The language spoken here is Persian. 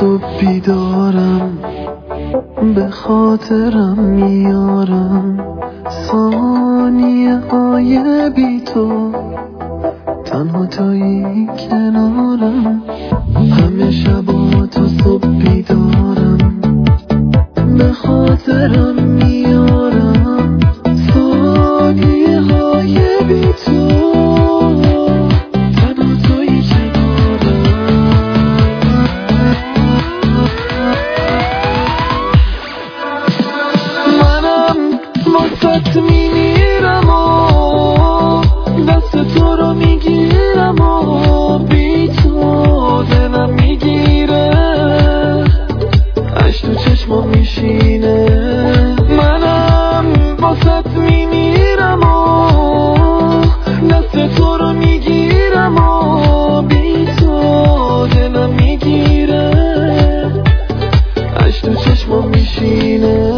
صبح بیدارم، به خاطرم میارم ثانیه های بی تو، تنها تویی کنارم. همه شبا تا صبح بیدارم، به خاطرم میارم ثانیه های بی تو، تنها تویی کنارم. منم واسط میمیرم و دست تو رو میگیرم و بی تو دلم میگیره، عشق تو چشمام میشینه. منم واسط میمیرم و دست تو رو میگیرم و بی تو دلم میگیره، عشق تو چشمام میشینه.